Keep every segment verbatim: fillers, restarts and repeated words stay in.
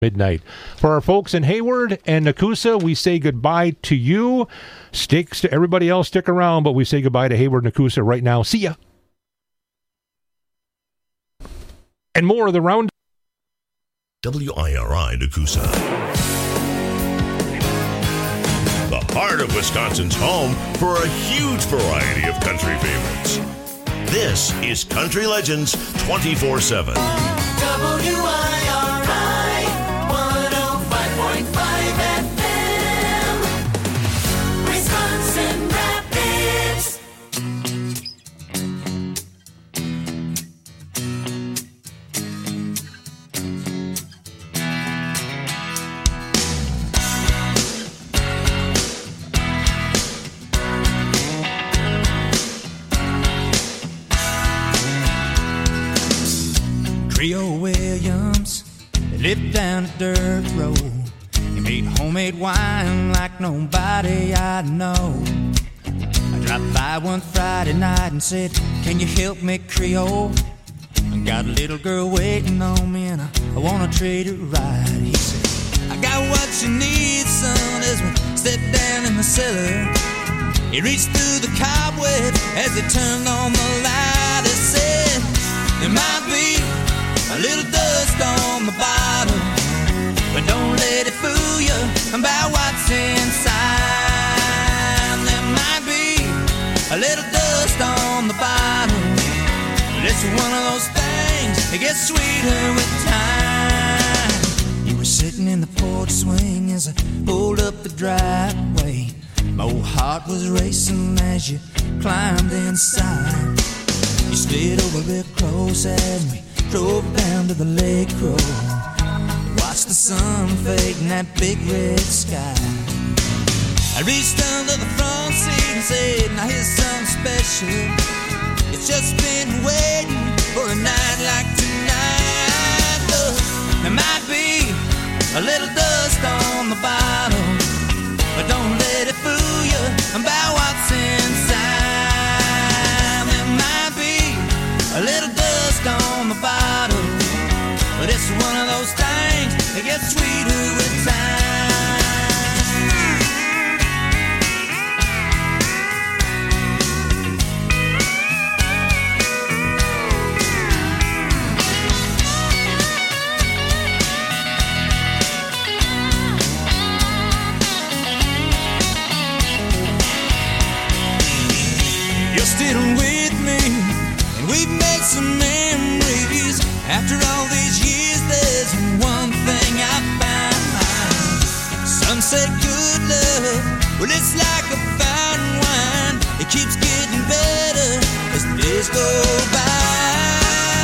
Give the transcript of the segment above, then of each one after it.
midnight. For our folks in Hayward and Nakusa, we say goodbye to you. Sticks to everybody else, stick around, but we say goodbye to Hayward and Nakusa right now. See ya. And more of the round. W I R I Nakusa. The heart of Wisconsin's home for a huge variety of country favorites. This is Country Legends twenty-four seven. W I R I one oh five point five F M, Wisconsin Rapids. Trio Williams, they lived down a dirt road. He made homemade wine like nobody I know. I dropped by one Friday night and said, can you help me, Creole? I got a little girl waiting on me and I, I want to treat her right. He said, I got what you need, son, as we stepped down in the cellar. He reached through the cobweb as he turned on the light. He said, there might be a little dust on the bottom, but don't let it fool you about what's inside. There might be a little dust on the bottom, but it's one of those things that gets sweeter with time. You were sitting in the porch swing as I pulled up the driveway. My old heart was racing as you climbed inside. You slid over real close as we drove down to the lake road. Watched the sun fade in that big red sky. I reached under the front seat and said, now here's something special. It's just been waiting for a night like tonight. Look, there might be a little dust on the bottom, but don't let it fool you about what's inside. There might be a little dust on the bottom, but it's one of those things that gets sweeter with time. You're still with me, and we've made some memories. After all these years, there's one thing I found. Some say good love, well, it's like a fine wine. It keeps getting better as the days go by.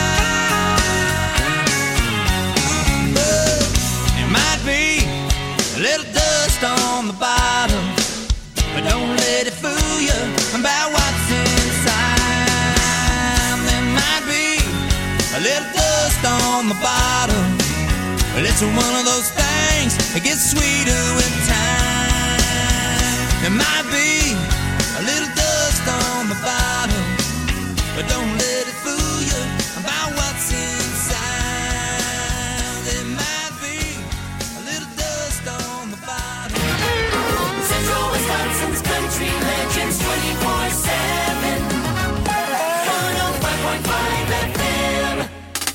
But there might be a little dust on the bottom, but don't let it fool you about what's inside. There might be a little dust on the bottom, but it's one of those things that gets sweeter with time. There might be a little dust on the bottom, but don't let it fool you about what's inside. There might be a little dust on the bottom. Central Wisconsin's Country Legends twenty-four seven, one oh five point five F M.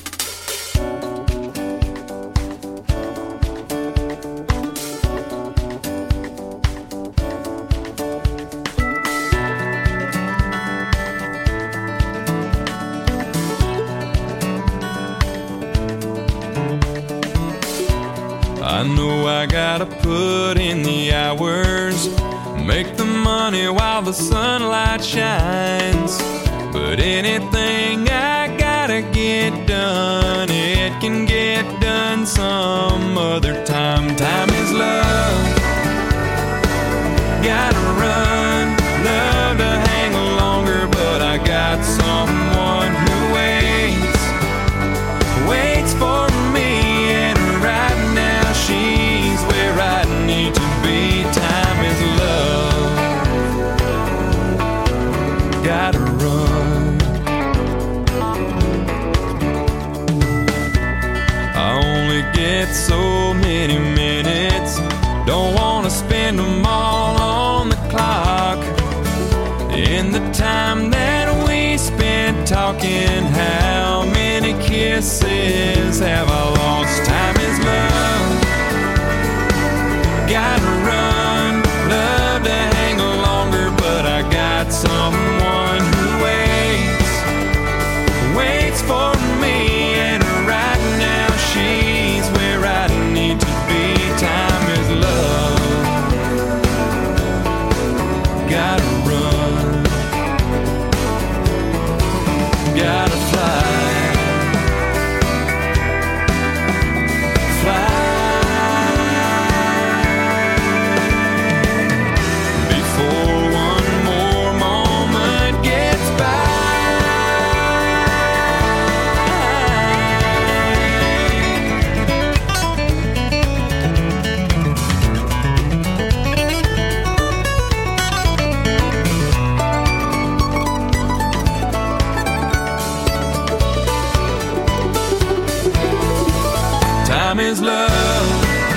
I know I gotta put in the hours, make the money while the sunlight shines. But anything I gotta get done, it can get done some other time. Time is love, gotta run, love to hang longer, but I got someone who waits, waits for me. She's where I need to be. Time is love, gotta run. I only get so many minutes. Don't wanna spend them all on the clock. In the time that we spent talking, how many kisses have I lost? Time is love. Gotta run, love to hang longer, but I got someone who waits, waits for me, and right now she's where I need to be. Time is love. Gotta run, gotta fly, fly. Time is love.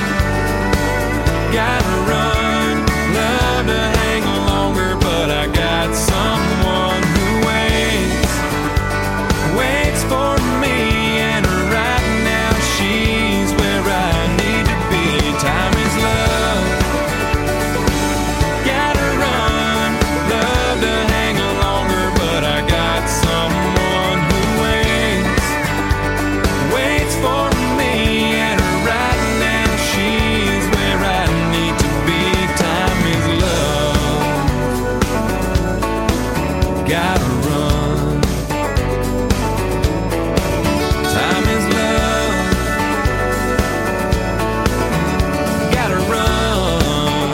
Gotta run, love to hang longer, but I got someone who waits, waits for me, and right now she's where I need to be. Time is love. Gotta run, love to hang longer, but I got someone who waits, waits for me. Gotta run. Time is love. Gotta run.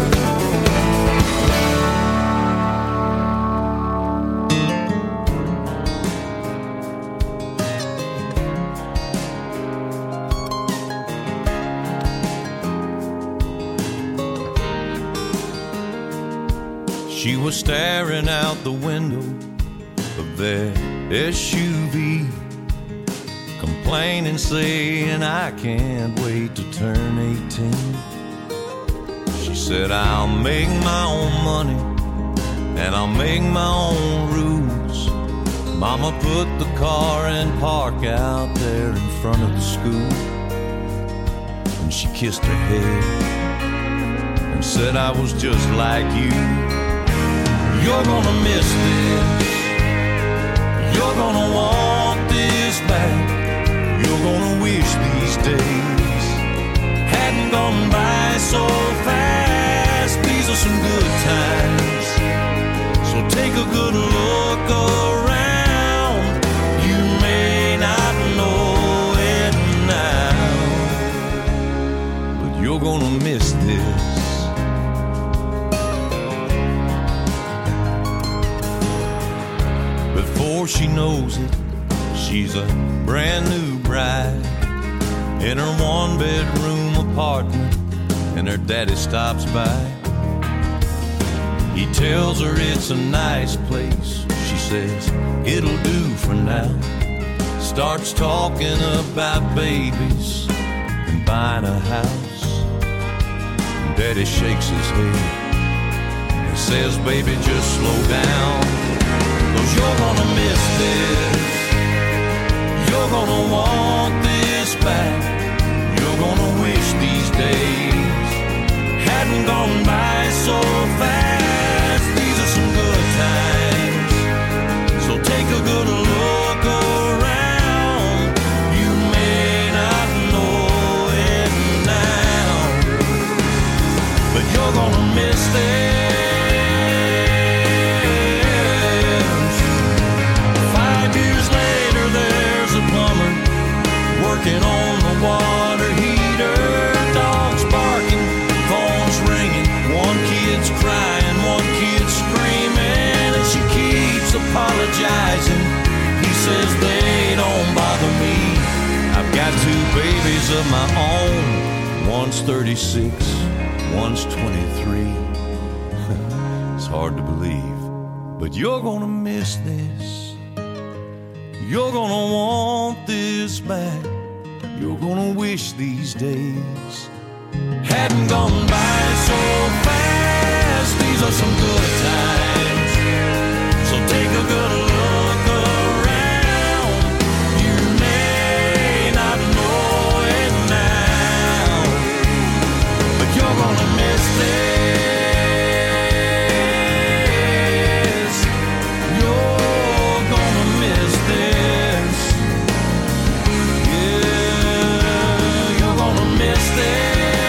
She was staring out the window of their S U V, complaining, saying, I can't wait to turn eighteen. She said, I'll make my own money and I'll make my own rules. Mama put the car in park out there in front of the school, and she kissed her head and said, I was just like you. You're gonna miss this. You're gonna want this back. You're gonna wish these days hadn't gone by so fast. These are some good times, so take a good look around. You may not know it now, but you're gonna miss this. Before she knows it, she's a brand new bride in her one bedroom apartment, and her daddy stops by. He tells her it's a nice place. She says it'll do for now. Starts talking about babies and buying a house. Daddy shakes his head and says, baby, just slow down, 'cause you're gonna miss this. You're gonna want this back. You're gonna wish these days hadn't gone by so fast. These are some good times, so take a good look around. You may not know it now, but you're gonna miss this. Working on the water heater, dogs barking, phones ringing, one kid's crying, one kid's screaming, and she keeps apologizing. He says they don't bother me. I've got two babies of my own. One's thirty-six, one's twenty-three. It's hard to believe, but you're gonna miss this. You're gonna want this back. you're gonna wish these days hadn't gone by so fast. These are some good times, so take a good look around. You may not know it now, but you're gonna miss this. You're gonna miss this. Yeah, you're gonna miss this.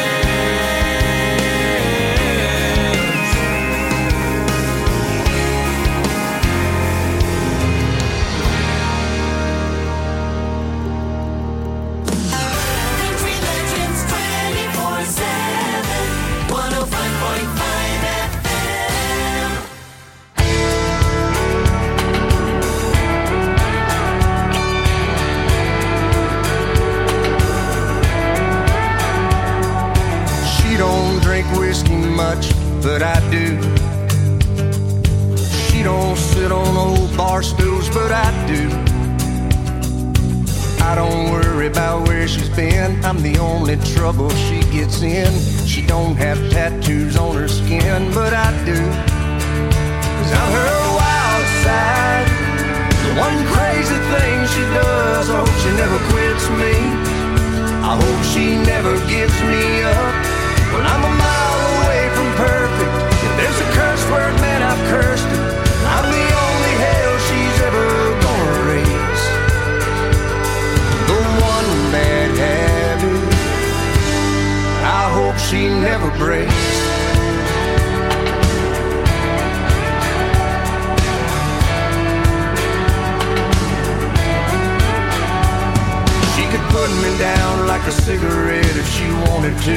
Country Legends twenty-four seven, one oh five point five F M. She don't drink whiskey much, but I do. She don't sit on old bar stools, but I do. I don't worry about where she's been. I'm the only trouble she gets in. She don't have tattoos on her skin, but I do. Cause I'm her wild side. The one crazy thing she does. I hope she never quits me. I hope she never gives me up. Well, I'm a mile away from perfect. If there's a curse word, man, I've cursed it. I'm the only hell she's ever gonna raise. The one bad habit I hope she never breaks. She could put me down like a cigarette if she wanted to.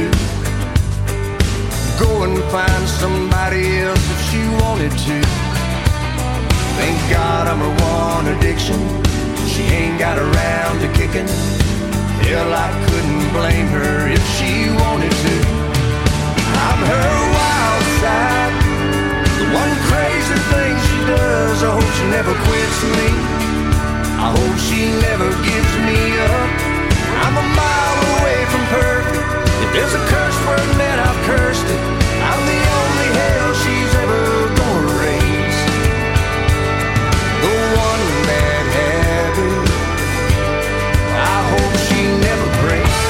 Go and find somebody else if she wanted to. Thank God I'm her one addiction. She ain't got around to kicking. Hell, I couldn't blame her if she wanted to. I'm her wild side. The one crazy thing she does. I hope she never quits me. I hope she never gives me up. I'm a mile away from perfect. If there's a curse word, man, I've cursed it. I'm the only hell she's ever gonna raise. The one bad habit I hope she never breaks.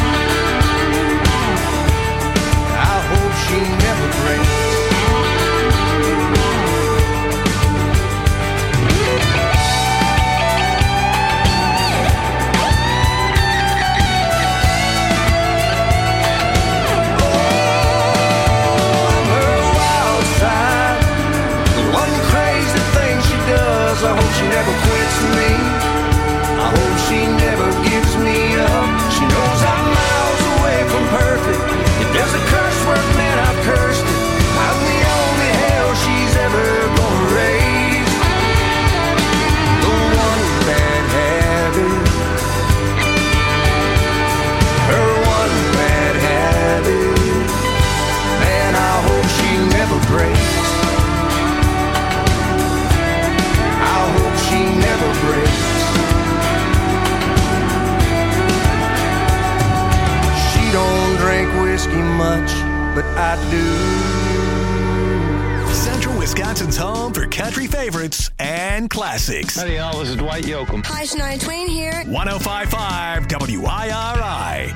I hope she never breaks. I hope she never quits me. I hope she never gives me up. She knows I'm miles away from perfect. If there's a curse word, man, I've cursed it. I'm the only hell she's ever gonna raise. The one bad habit, her one bad habit, man, I hope she never breaks. She never breaks. She don't drink whiskey much, but I do. Central Wisconsin's home for country favorites and classics. Howdy, y'all. This is Dwight Yoakam. Hi, Shania Twain here. one oh five point five W I R I.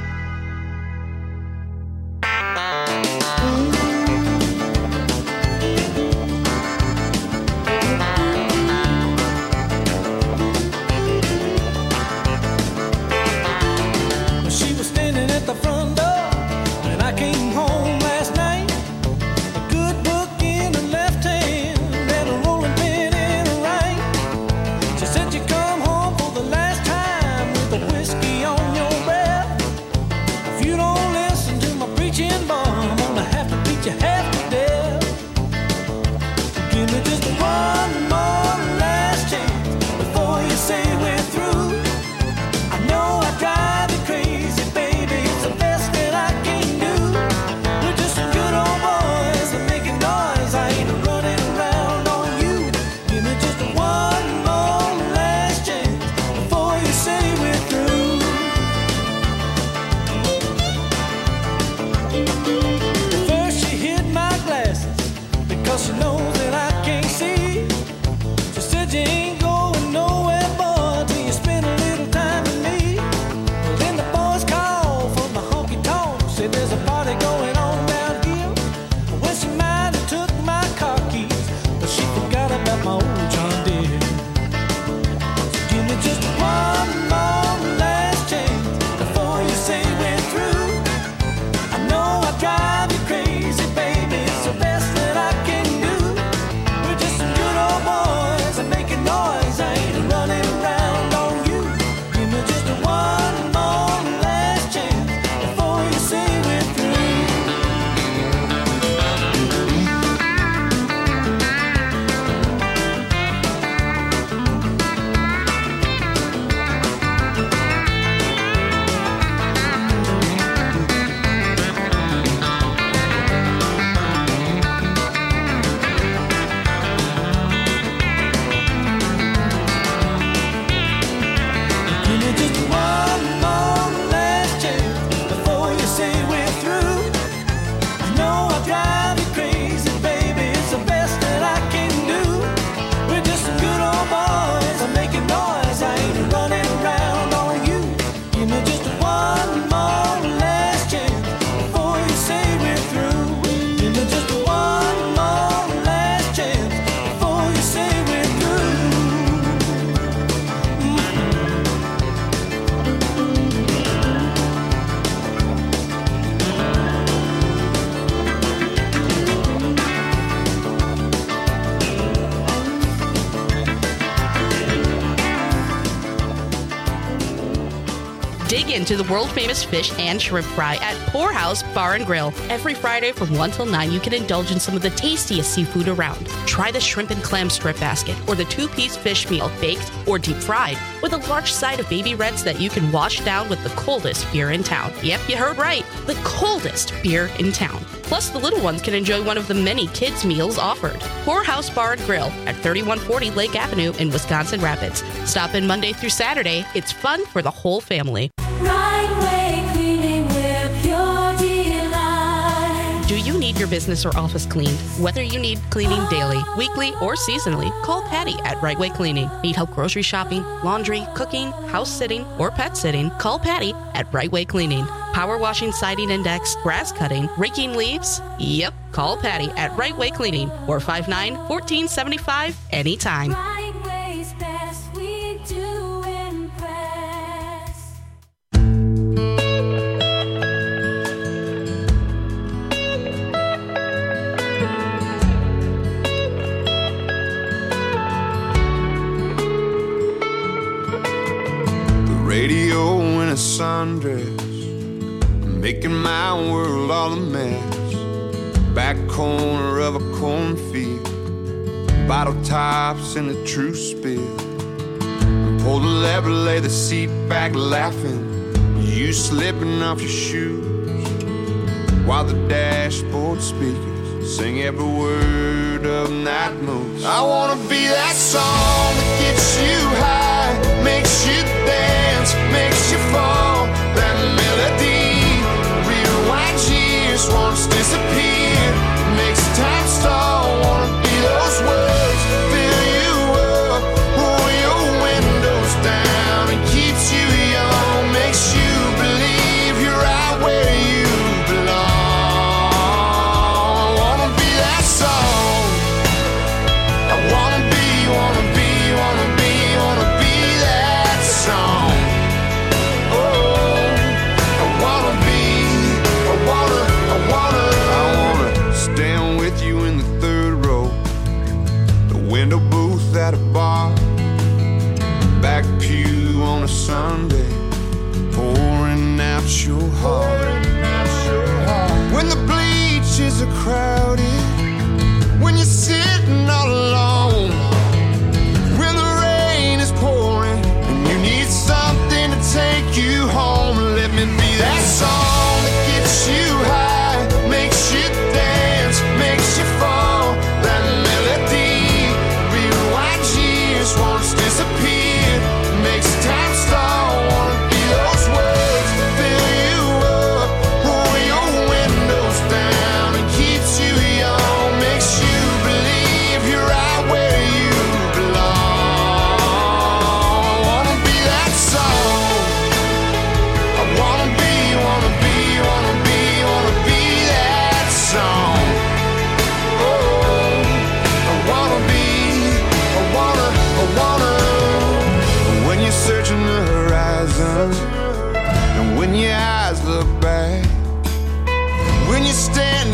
First she hid my glasses because she knows that I can't see. She said you ain't going nowhere, boy, till you spend a little time with me. Then the boys called from the honky tonk, said there's a party going on down here. Well, she might have took my car keys, but she forgot about my old John Deere. So give me just one more last chance before you say we're through. I know I drive you crazy, baby, it's the best that I can do. We're just some good old boys and making noise, I ain't running around on you. Give me just one more last chance before you say we're through. Give me just one more last chance before you say we're through. I know I drive you crazy, baby, it's the best that I can do. We're just some good old boys, I'm making noise, I ain't running around on you. Give me just one more last chance before you say we're through. Give me just one more last chance before you say we're through. Dig into the world-famous fish and shrimp fry at Poorhouse Bar and Grill. Every Friday from one till nine, you can indulge in some of the tastiest seafood around. Try the shrimp and clam strip basket or the two-piece fish meal, baked or deep fried, with a large side of baby reds that you can wash down with the coldest beer in town. Yep, you heard right. The coldest beer in town. Plus, the little ones can enjoy one of the many kids' meals offered. Poorhouse Bar and Grill at thirty-one forty Lake Avenue in Wisconsin Rapids. Stop in Monday through Saturday. It's fun for the whole family. Right way cleaning with your delight. Do you need your business or office cleaned? Whether you need cleaning daily, weekly, or seasonally, call Patty at Right Way Cleaning. Need help grocery shopping, laundry, cooking, house sitting, or pet sitting? Call Patty at Right Way Cleaning. Power washing, siding index, grass cutting, raking leaves? Yep, call Patty at Right Way Cleaning, four five nine, one four seven five, anytime. Right way's best, we do impress. The radio in a sundress, making my world all a mess. Back corner of a cornfield, bottle tops in a true spill. Pull the lever, lay the seat back laughing, you slipping off your shoes, while the dashboard speakers sing every word of Night Moves. I wanna be that song that gets you high, makes you dance, makes you fall. That melody rewinds years, wants to disappear, makes time stall. Wanna be those words, fill you up, roll your windows down, and keeps you young, makes you believe you're right where you belong. I wanna be that song. I wanna be, wanna be, wanna be, wanna be that song.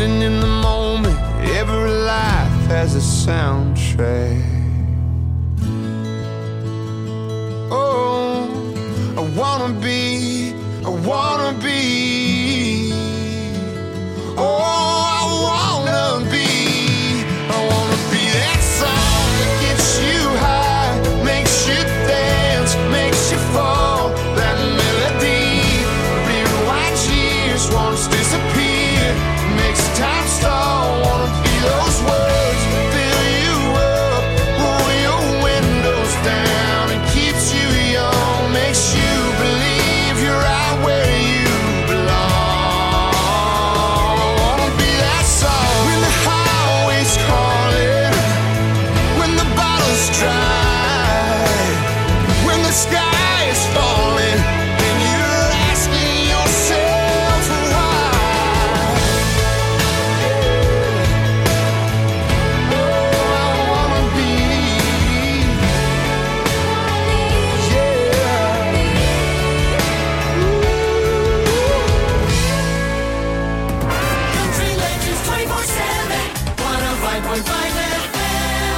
Standing in the moment, every life has a soundtrack. Oh, I wanna be, I wanna be. Oh, I wanna be, I wanna be that song that gets you high, makes you dance, makes you fall. That melody, rewind years, once disappear, makes time stall. Wanna be those words, fill you up, roll your windows down, and keeps you young, makes you believe you're right where you belong. I wanna be that song when the highway's calling, when the bottle's dry, when the sky is falling, and you're asking yourself why. Oh, I wanna be, Country Legends twenty-four seven, one oh five point five F M.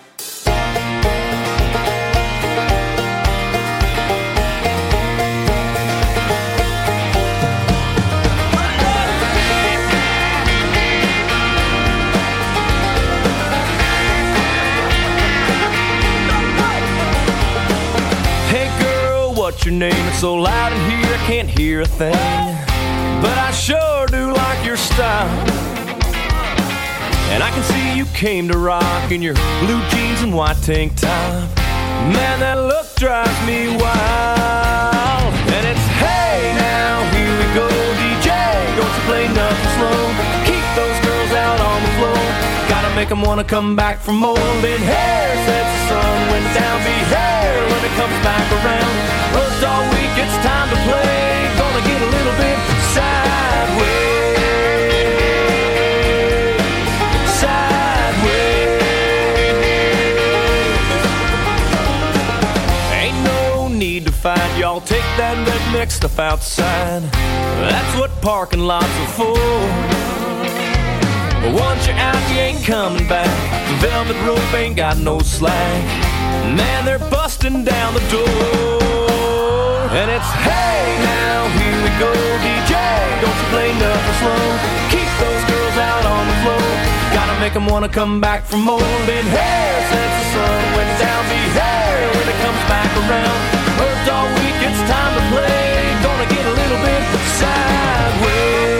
Hey girl, what's your name? It's so loud in here I can't hear a thing, but I sure do like your style. And I can see you came to rock in your blue jeans and white tank top. Man, that look drives me wild. And it's hey now, here we go, D J, don't you play nothing slow. Keep those girls out on the floor, gotta make them wanna come back for more. Then hair sets the sun when down, be hair when it comes back around. Worked all week, it's time to play, gonna get a little bit sideways. Sideways. Ain't no need to fight, y'all take that redneck stuff outside. That's what parking lots are for. But once you're out, you ain't coming back. The velvet rope ain't got no slack. Man, they're busting down the door. And it's hey now, here we go, D J, don't you play nothing slow. Keep those girls out on the floor, gotta make them wanna come back for more. Then hair since the sun went down, be hair when it comes back around. Worked all week, it's time to play, gonna get a little bit sideways.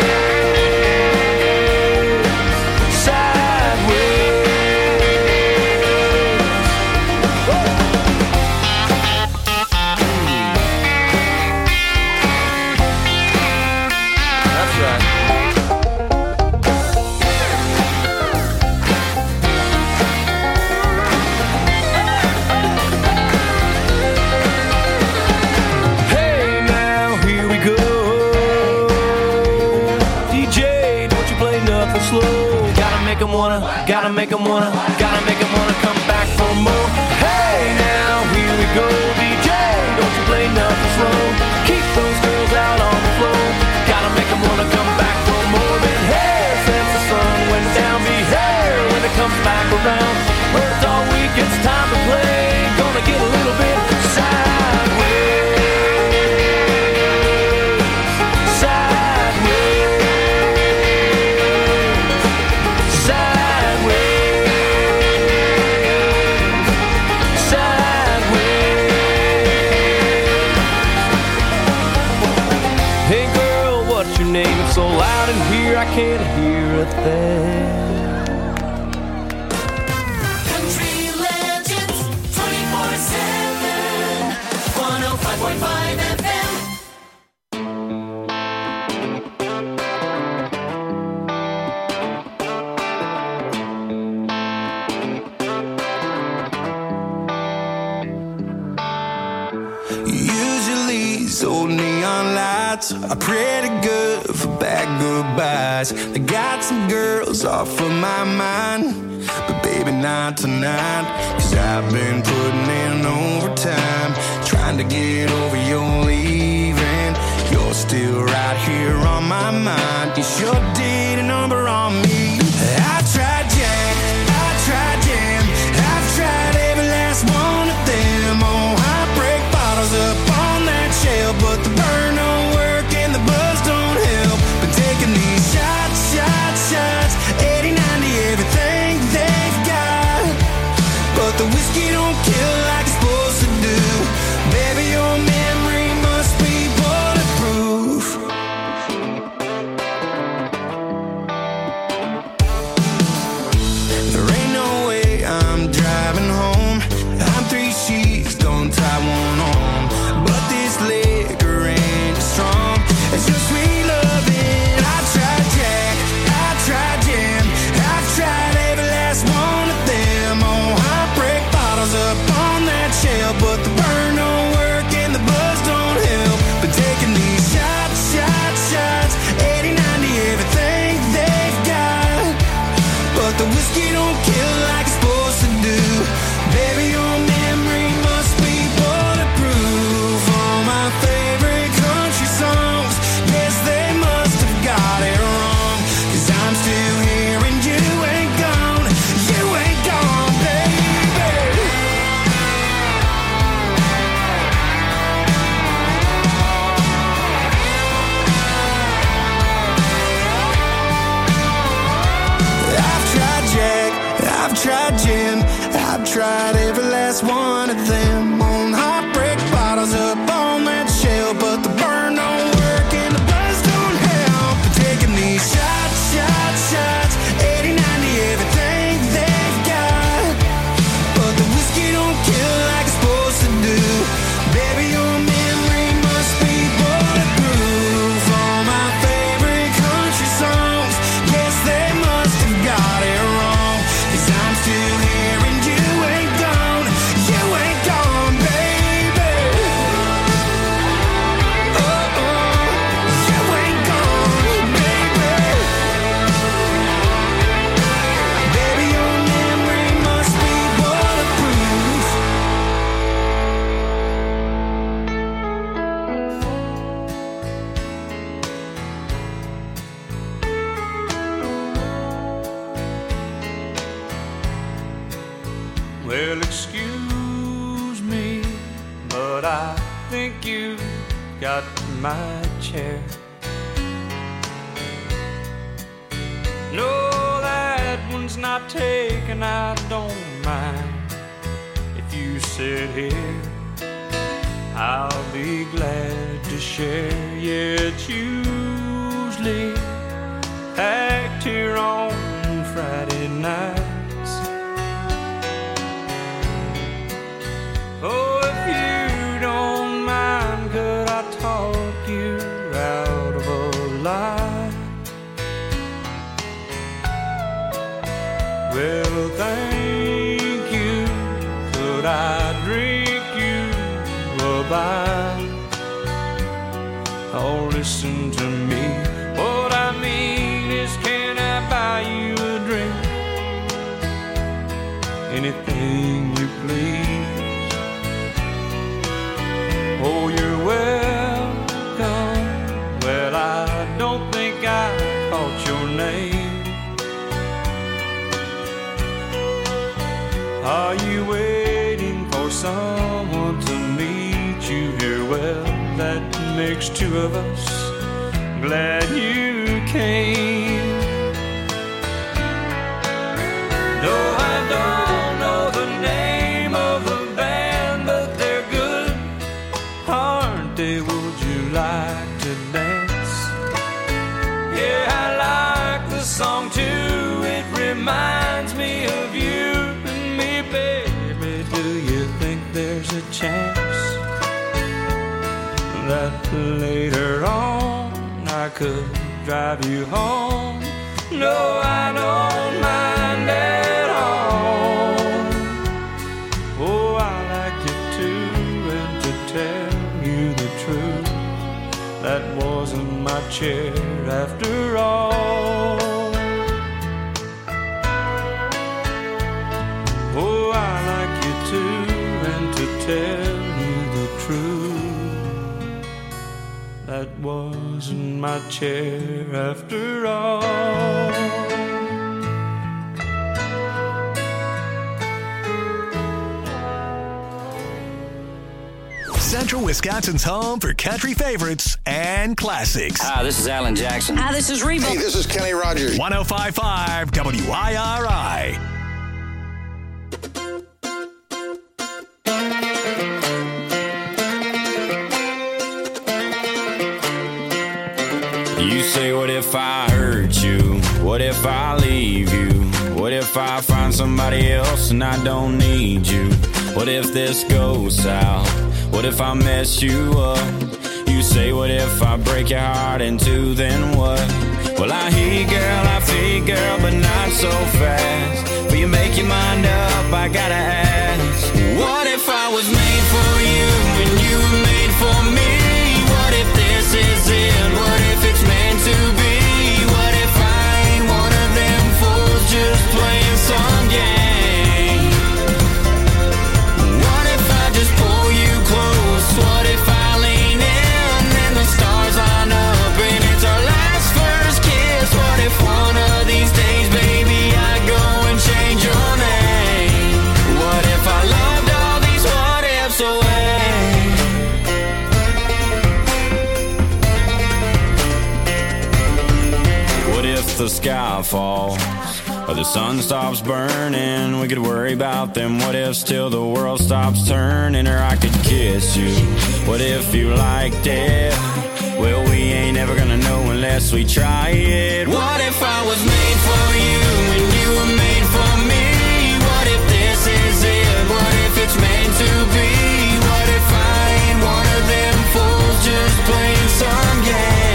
Wanna, gotta make them wanna, gotta make them wanna come back for more. Hey now, here we go, D J, don't you play nothing slow. Keep those girls out on the floor, gotta make them wanna come back for more. Than hair since the sun went down, be hair when it comes back around. Worked all week, it's time to play, gonna get a little bit sideways. So loud in here I can't hear a thing. Country Legends twenty-four seven, one oh five point five F M. Usually these old neon lights are pretty good for bad goodbyes. I got some girls off of my mind, but baby not tonight. Cause I've been putting in overtime, trying to get over your leaving. You're still right here on my mind. You sure did a number on on me. I've tried Jack, I've tried Jam, I've tried every last one of them. Oh, heartbreak bottles up on that shelf, but the burn don't work and the buzz don't help. Been taking these shots, shots, shots, eighty, ninety, everything they've got, but the whiskey don't kill like it's supposed to do. Baby, your memory must be bulletproof. There ain't no way I'm driving home. I'm three sheets, don't tie one on, but this liquor ain't as strong as your sweet loving. I've tried Jack, I've tried Jam, I've tried every last one of them. Oh, heartbreak bottles up on that shelf, but the burn don't work and the buzz don't help. Been taking these shots, shots, shots, eighty, ninety, everything they've got, but the whiskey don't kill like it's supposed to do. Baby, your memory must be bulletproof. All my favorite country songs, yes, they must have got it wrong, 'cause I'm still here and you ain't gone, you ain't gone, baby. I've tried Jack, I've tried Jim, I've tried every last one of them. On heartbreak bottles up on that shelf, but the burn don't work and the buzz don't help. Taking these shots, shots, shots, eighty, ninety, everything they've got, but the whiskey don't kill like it's supposed to do. Baby, your memory must be bulletproof. All my favorite country songs, yes, they must have got it wrong, 'cause I'm still here and you ain't gone, you ain't gone, baby. Oh, oh, you ain't gone, baby. Baby, your memory must be bulletproof. Well, excuse me, but I think you got my chair. No, that one's not taken, I don't mind. If you sit here, I'll be glad to share. Yeah, it's usually packed here on Friday nights. Oh, if you don't mind, could I talk you out of a lie? Well, thank you. Could I drink you a bite? Oh, listen to me. What I mean is, can I buy you a drink? Anything you please. Oh, you're welcome. Well, I don't think I caught your name. Are you waiting for someone to meet you here? Well, that makes two of us. Glad you came. No, I don't know the name of the band, but they're good, aren't they? Would you like to dance? Yeah, I like the song too. It reminds me of you and me, baby. Do you think there's a chance that later on I could drive you home? No, I don't mind at all. Oh, I like you too, and to tell you the truth, that wasn't my chair after all. Oh, I like you too, and to tell you the truth, that wasn't my chair after all. Central Wisconsin's home for country favorites and classics. Hi, this is Alan Jackson. Hi, this is Reba. Hey, this is Kenny Rogers. one oh five point five W I R I. You say, what if I hurt you? What if I leave you? What if I find somebody else and I don't need you? What if this goes south? What if I mess you up? You say, what if I break your heart in two, then what? Well, I hear you, girl, I feel you, girl, but not so fast. Will you make your mind up? I gotta ask. What if I was made for you and you were made for me? What if this is it? What if it's meant to be? What if I ain't one of them fools just playing some game? What if I just pull you close? What if I lean in and the stars line up and it's our last first kiss? What if one of these days, baby, I go and change your name? What if I loved all these what ifs away? The sky falls or the sun stops burning, we could worry about them what ifs till the world stops turning. Or I could kiss you, what if you liked it? Well, we ain't ever gonna know unless we try it. What if I was made for you and you were made for me? What if this is it? What if it's meant to be? What if I ain't one of them fools just playing some game?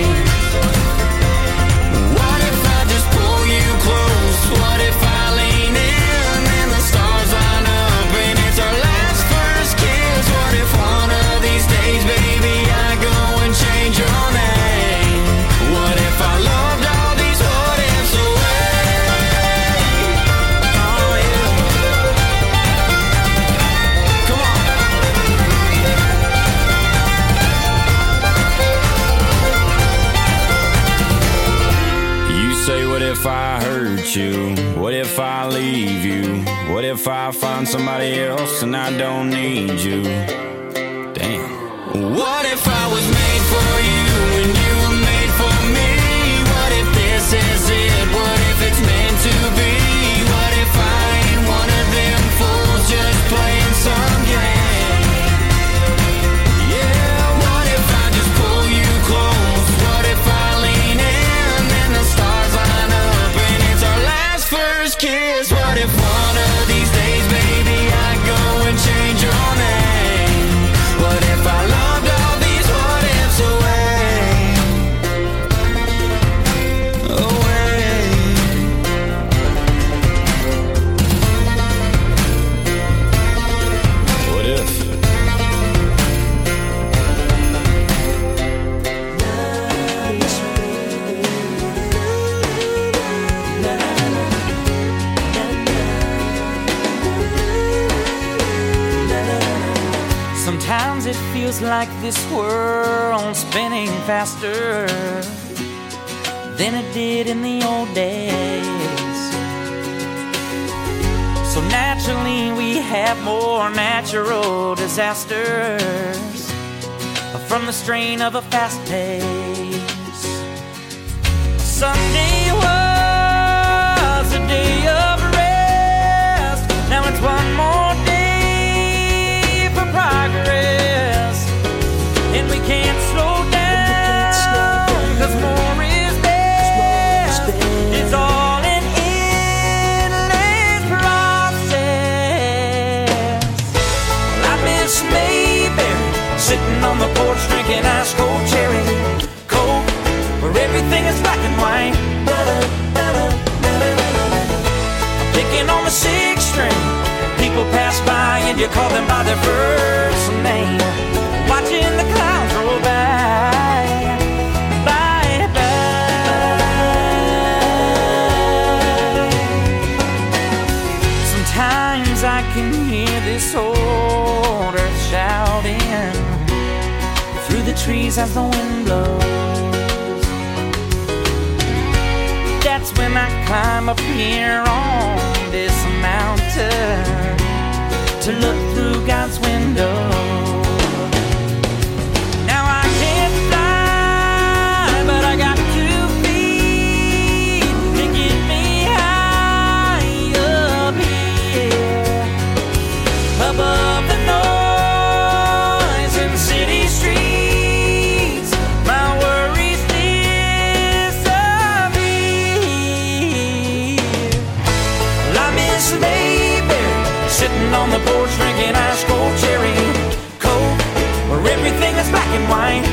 What if I lean in and the stars line up and it's our last first kiss? What if one of these days, baby, I go and change your name? What if I loved all these what ifs away? Oh yeah. Come on. You say, what if I hurt you? What if I leave you? What if I find somebody else and I don't need you? Damn. What if I was made for you and you were made for me? What if this is it? What if it's meant to be? What if I ain't one of them fools just playing some game? Yeah, what if I just pull you close? What if I lean in and the stars line up and it's our last first kiss? What if one of these days, baby, I go and change your name? What if I loved all these what ifs away? Away. What if? Sometimes it feels like this world's spinning faster than it did in the old days. So naturally we have more natural disasters from the strain of a fast pace. Sunday was a day of rest. Now it's one more day for progress, and we can't slow down, cause more is best. It's all an endless process. Well, I miss Mayberry, sitting on the porch drinking ice cold cherry coke, where everything is black and white. I'm picking on the sixth string, people pass by and you call them by their first name, watching the clouds roll by, by, by. Sometimes I can hear this old earth shouting through the trees as the wind blows. That's when I climb up here on this mountain to look through God's window. porch drinking ice cold cherry Coke, where everything is black and white.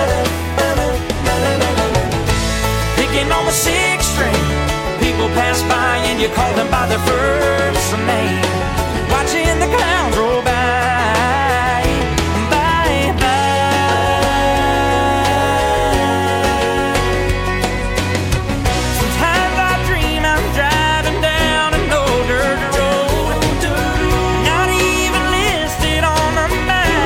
Picking on the sixth string, people pass by and you call them by their first name. Watching the clouds roll by, by, by. Sometimes I dream I'm driving down an old dirt road, not even listed on the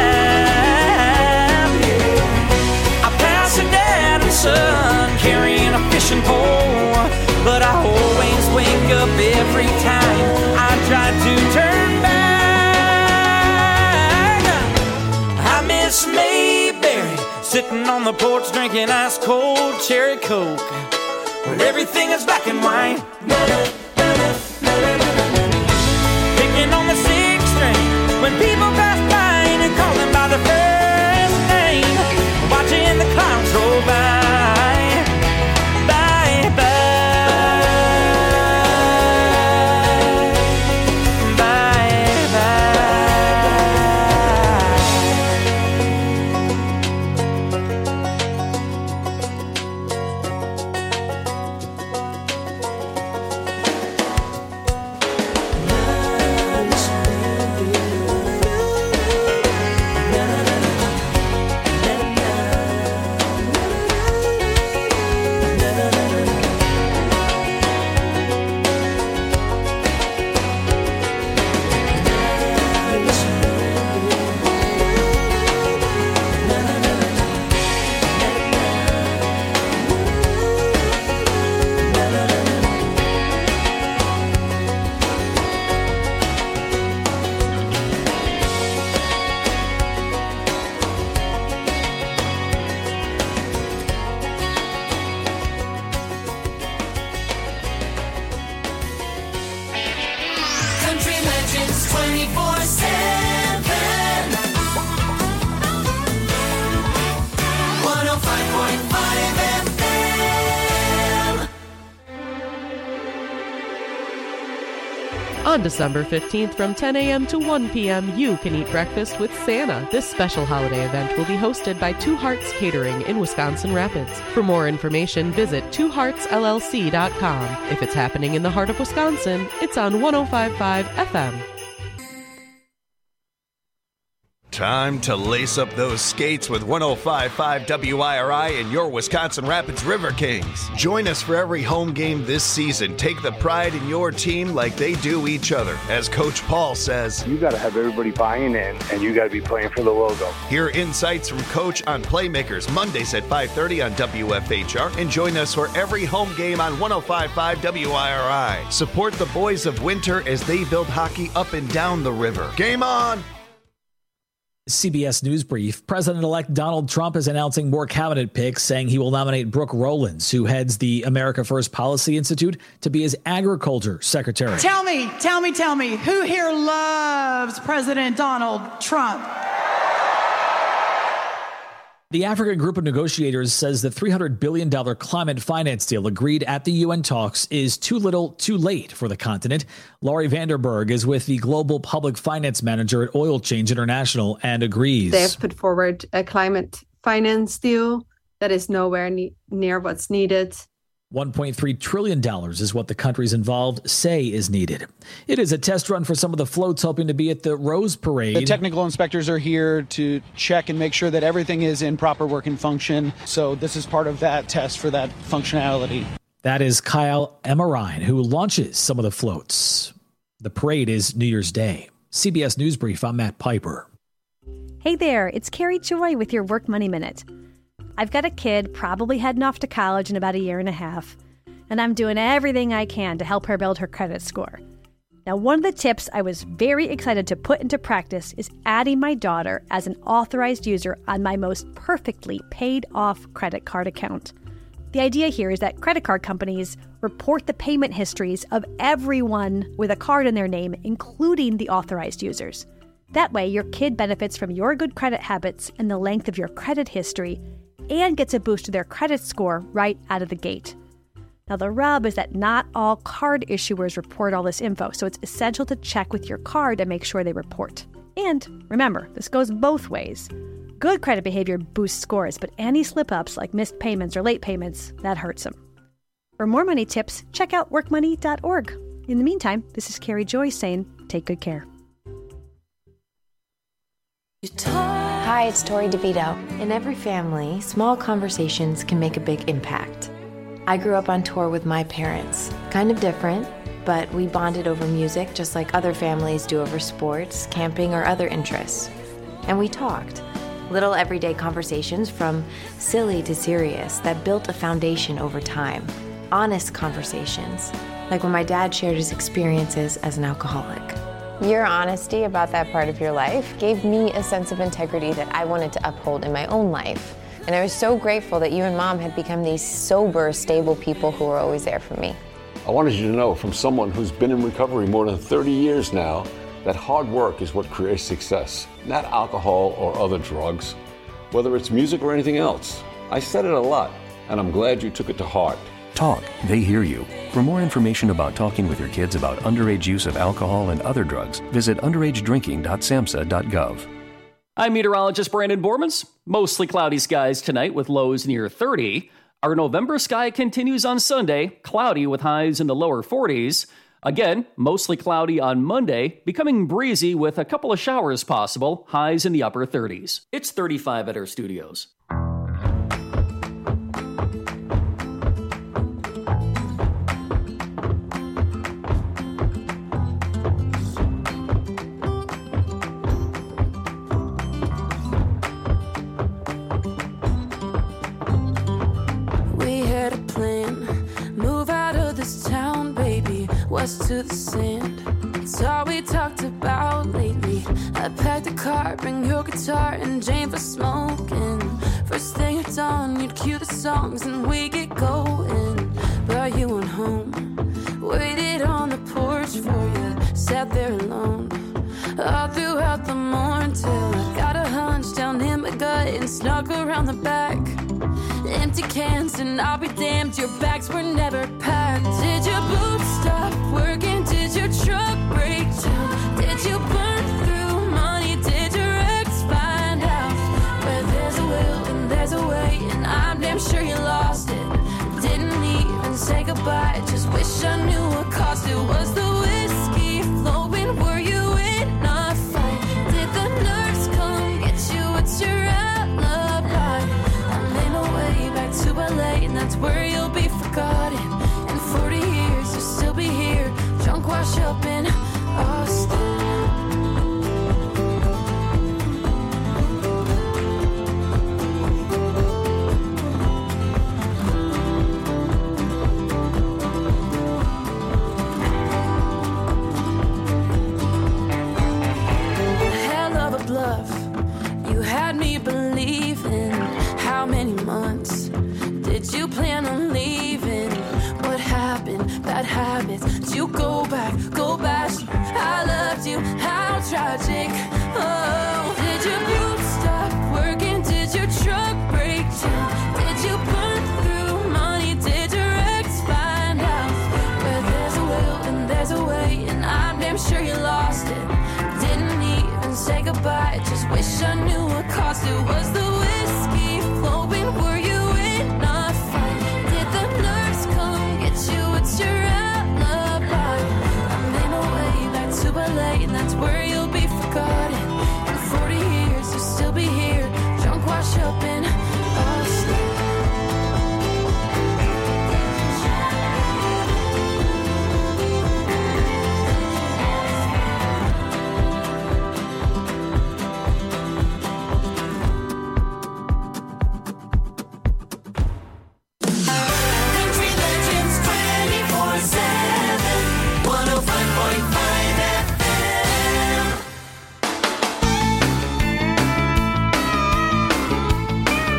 map. I pass a dad and son carrying a fishing pole, but I always wake up every time I try to turn back. I miss Mayberry sitting on the porch drinking ice cold cherry Coke, where everything is black and white. Picking on the sixth string when people pass by and you call them by their first name. Watching the clouds roll by. On December fifteenth from ten a.m. to one p.m., you can eat breakfast with Santa. This special holiday event will be hosted by Two Hearts Catering in Wisconsin Rapids. For more information, visit two hearts l l c dot com. If it's happening in the heart of Wisconsin, it's on one oh five point five F M. Time to lace up those skates with one oh five point five W I R I and your Wisconsin Rapids River Kings. Join us for every home game this season. Take the pride in your team like they do each other. As Coach Paul says, you got to have everybody buying in, and you got to be playing for the logo. Hear insights from Coach on Playmakers Mondays at five thirty on W F H R, and join us for every home game on one oh five point five W I R I. Support the boys of winter as they build hockey up and down the river. Game on! C B S News Brief. President-elect Donald Trump is announcing more cabinet picks, saying he will nominate Brooke Rollins, who heads the America First Policy Institute, to be his agriculture secretary. Tell me, tell me, tell me, who here loves President Donald Trump? The African group of negotiators says the three hundred billion dollars climate finance deal agreed at the U N talks is too little, too late for the continent. Laurie Vanderberg is with the Global Public Finance Manager at Oil Change International and agrees. They have put forward a climate finance deal that is nowhere ne- near what's needed. one point three trillion dollars is what the countries involved say is needed. It is a test run for some of the floats hoping to be at the Rose Parade. The technical inspectors are here to check and make sure that everything is in proper working function. So this is part of that test for that functionality. That is Kyle Emerine, who launches some of the floats. The parade is New Year's Day. C B S News Brief, I'm Matt Piper. Hey there, it's Carrie Joy with your Work Money Minute. I've got a kid probably heading off to college in about a year and a half, and I'm doing everything I can to help her build her credit score. Now, one of the tips I was very excited to put into practice is adding my daughter as an authorized user on my most perfectly paid-off credit card account. The idea here is that credit card companies report the payment histories of everyone with a card in their name, including the authorized users. That way, your kid benefits from your good credit habits and the length of your credit history, and gets a boost to their credit score right out of the gate. Now, the rub is that not all card issuers report all this info, so it's essential to check with your card to make sure they report. And remember, this goes both ways. Good credit behavior boosts scores, but any slip-ups like missed payments or late payments, that hurts them. For more money tips, check out work money dot org. In the meantime, this is Carrie Joy saying, take good care. Hi, it's Tori DeVito. In every family, small conversations can make a big impact. I grew up on tour with my parents. Kind of different, but we bonded over music just like other families do over sports, camping, or other interests. And we talked. Little everyday conversations from silly to serious that built a foundation over time. Honest conversations, like when my dad shared his experiences as an alcoholic. Your honesty about that part of your life gave me a sense of integrity that I wanted to uphold in my own life. And I was so grateful that you and Mom had become these sober, stable people who were always there for me. I wanted you to know from someone who's been in recovery more than thirty years now that hard work is what creates success, not alcohol or other drugs, whether it's music or anything else. I said it a lot, and I'm glad you took it to heart. Talk, they hear you. For more information about talking with your kids about underage use of alcohol and other drugs, visit underage drinking dot samhsa dot gov. I'm meteorologist Brandon Bormans. Mostly cloudy skies tonight with lows near thirty. Our November sky continues on Sunday, cloudy with highs in the lower forties. Again, mostly cloudy on Monday, becoming breezy with a couple of showers possible, highs in the upper thirties. It's thirty-five at our studios. To the sand, it's all we talked about lately. I packed a car, bring your guitar and Jane for smoking. First thing at dawn, you'd cue the songs and we get going. But you went home, waited on the porch for you, sat there alone all throughout the morning till I got a hunch down in my gut and snuck around the back. Empty cans and I'll be damned, your bags were never packed. Did your boots stop working? Did your truck break down? Did you burn through money? Did your ex find out? Where there's a will and there's a way, and I'm damn sure you lost it. Didn't even say goodbye, just wish I knew what cost it. Was the whiskey flowing? Were you in a fight? Did the nurse come get you? What's your alibi? I made my way back to L A, and that's where you'll be forgotten. In forty years, you'll still be here, drunk, wash up in Austin. Hell of a bluff, you had me believing. How many months did you plan on leaving? What happened? Bad habits. Did you go back? Go back. I loved you. How tragic. Oh, did your boots stop working? Did your truck break down? Did you burn through money? Did your ex find out? Where there's a will and there's a way, and I'm damn sure you lost it. Didn't even say goodbye, just wish I knew what cost it. Was the whiskey flowing? Were you in a fight? Did the nurse come get you? What's your alibi? I made my way back to L A, and that's where you'll be forgotten. In forty years, you'll still be here, drunk, wash up in Austin. Country Legends twenty-four seven, one oh five point five F M.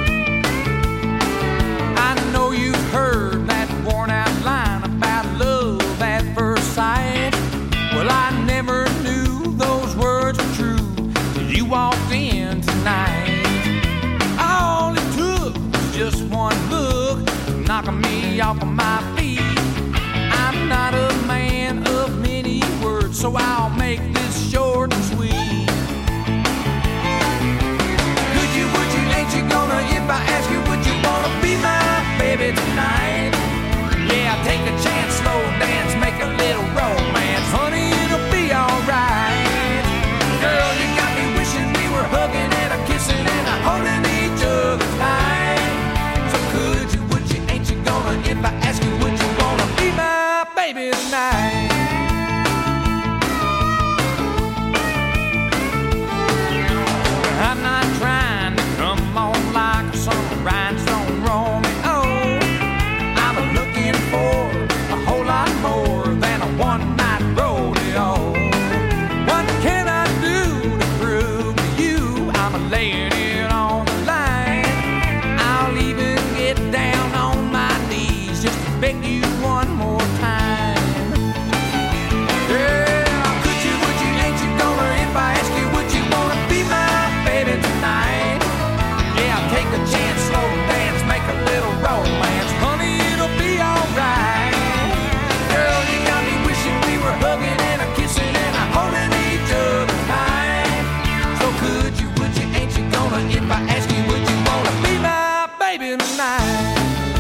one more time. Yeah, could you, would you, ain't you gonna, if I ask you, would you wanna be my baby tonight? Yeah, take a chance, slow dance, make a little romance. Honey, it'll be alright. Girl, you got me wishing we were hugging and a kissing and a holding each other tight. So could you, would you, ain't you gonna, if I ask you, would you wanna be my baby tonight?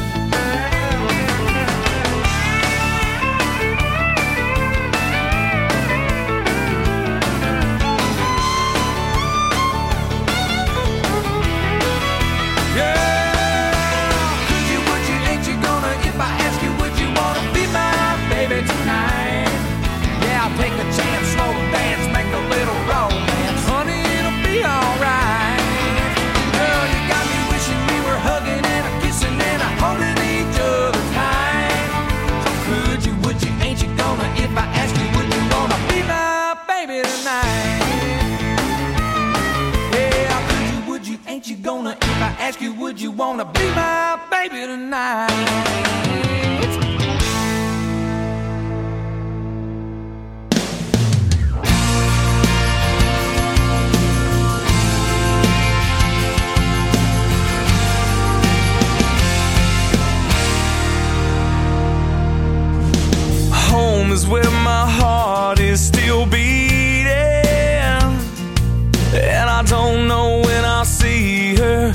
Take a chance, slow dance, make a little romance. Honey, it'll be alright. Girl, you got me wishing we were hugging and a kissing and a holding each other tight. So could you, would you, ain't you gonna, if I ask you, would you wanna be my baby tonight? Yeah, could you, would you, ain't you gonna, if I ask you, would you wanna be my baby tonight? Home is where my heart is still beating, and I don't know when I'll see her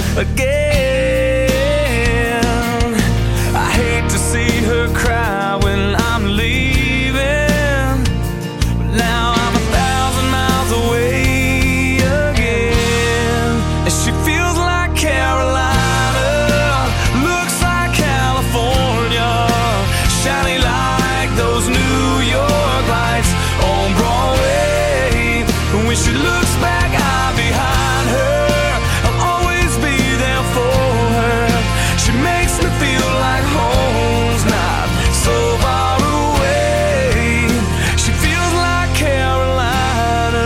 again. I hate to see her cry when I'm leaving, but now I'm a thousand miles away again. And she feels like Carolina, looks like California, shiny like those New York lights on Broadway. When she looks back, I'm behind her. I'll always be there for her. She makes me feel like home's not so far away. She feels like Carolina.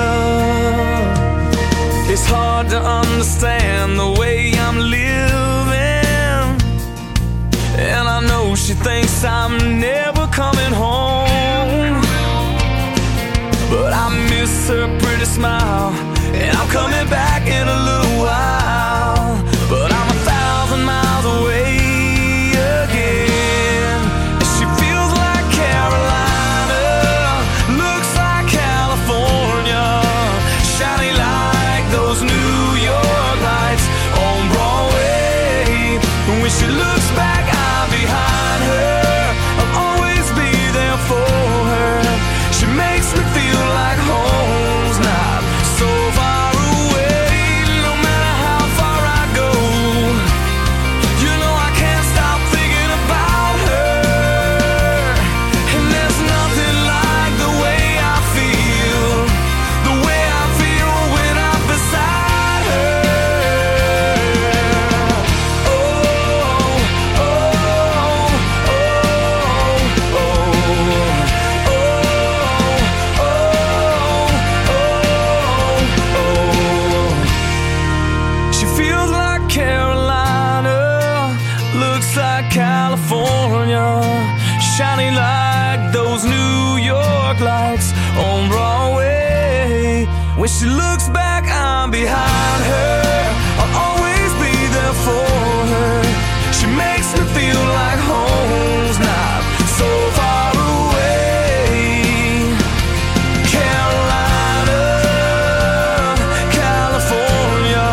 It's hard to understand the way I'm living, and I know she thinks I'm never coming home, but I miss her pretty smile, and I'm coming back in a little while. But I'm a thousand miles away again, and she feels like Carolina, looks like California, shiny like those New York lights on Broadway. When she looks back, I'm behind her. I'll always be there for her. She makes me feel like home's not so far away. No matter how far I go, you know I can't stop thinking about her. And there's nothing like the way I feel, the way I feel when I'm beside her. Oh, oh, oh, oh, she feels like Carolina, looks like California, shining like those New York lights on Broadway. When she looks back, I'm behind her. I'll always be there for her. She makes me feel like home's not so far away. Carolina, California,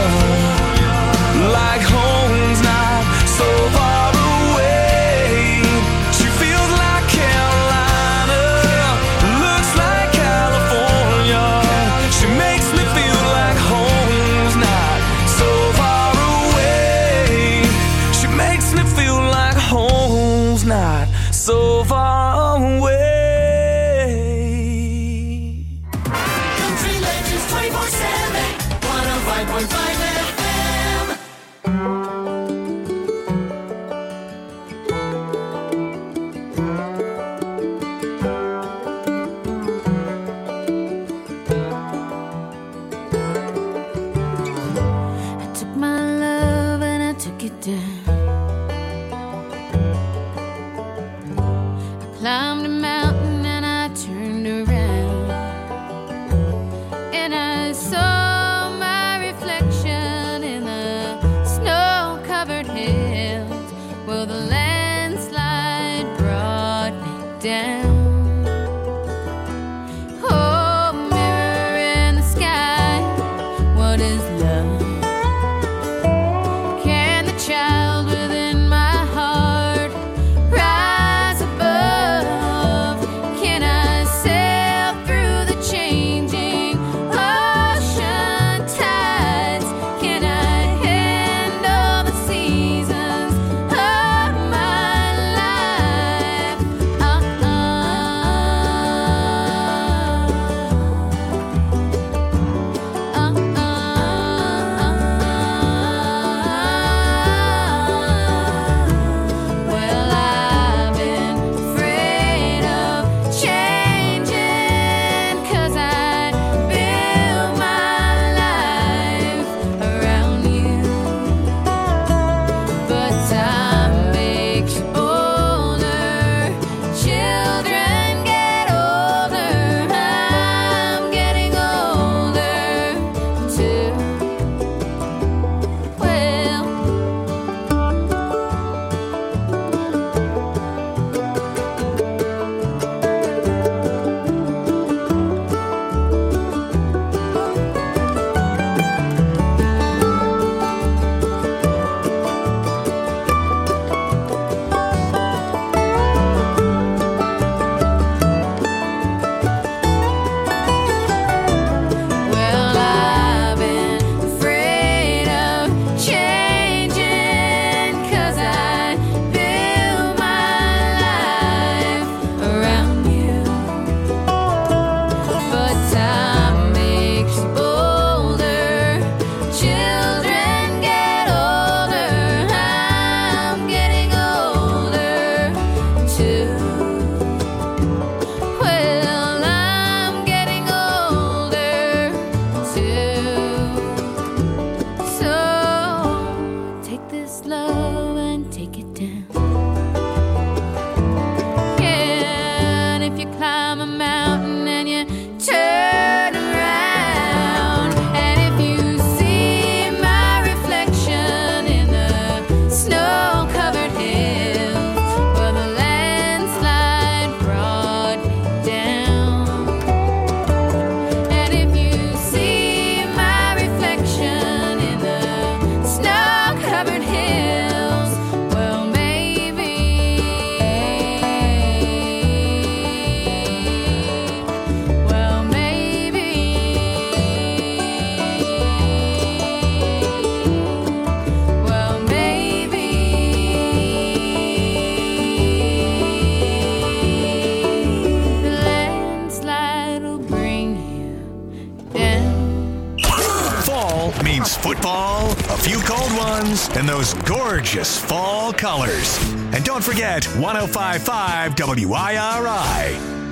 like home's not so far away. She feels like Carolina, looks like California. She makes me feel like home's not so far away. She makes me feel like home's not so far away. Country Legends twenty-four seven, one oh five point five F M. I took my love and I took it down. climbed a mountain and I turned around, and I saw my reflection in the snow-covered hills. Well, the landslide brought me down. Oh, mirror in the sky, what is love? Can the child within my heart rise above? Can I sail through the changing ocean tides? Can I handle the seasons of my life? Uh-uh. Well, I've been afraid of changing, 'cause I built my life around you. But time makes you older, children get older, I'm getting older too. Well, well, I've been afraid of changing, 'cause I built my life around you. But time makes you bolder, children get older, I'm getting older too. Well, I'm getting older too. So take this love and take it down. Yeah, and if you climb a mountain and you turn around, and if you see my reflection in the snow-covered hills, well, the landslide brought me down. And if you see my reflection in the snow-covered hills, well, maybe, well, maybe, well, maybe the landslide will bring you down. Fall means football, a few cold ones, and those gorgeous fall colors. And don't forget one oh five point five W I R I.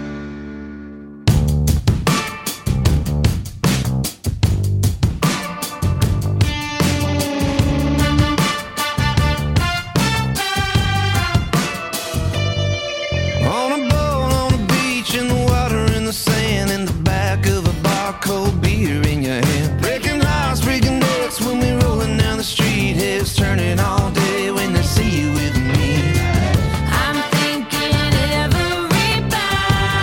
On a boat, on a beach, in the water, in the sand, in the back of a bar, cold beer in your hand. Breaking hearts, breaking necks when we rolling down the street. Heads turning all day when they see you with me. I'm thinking everybody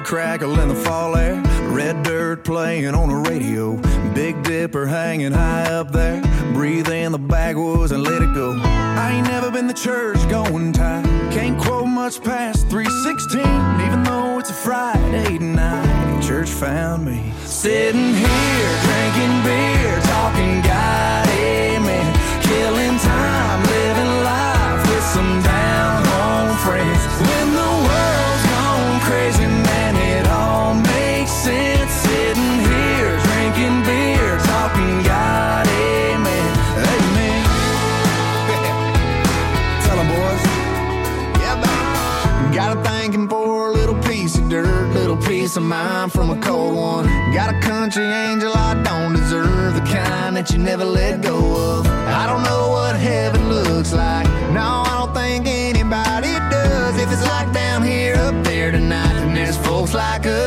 crackle in the fall air, red dirt playing on a radio, Big Dipper hanging high up there, breathe in the backwoods and let it go. I ain't never been the church going type, can't quote much past three sixteen, even though it's a Friday night. Church found me sitting here drinking beer, talking God, amen, killing time, living life with some down home friends. When the world's gone crazy, man, it all makes sense. Sitting here drinking beer, talking God, amen, amen. Tell 'em, boys. Yeah, man. Got a thanking for a little piece of dirt, little piece of mind from a cold one. Got a country angel I don't deserve, the kind that you never let go of. I don't know what heaven looks like, no, I don't think anybody does. If it's like down here, up there tonight, then there's folks like us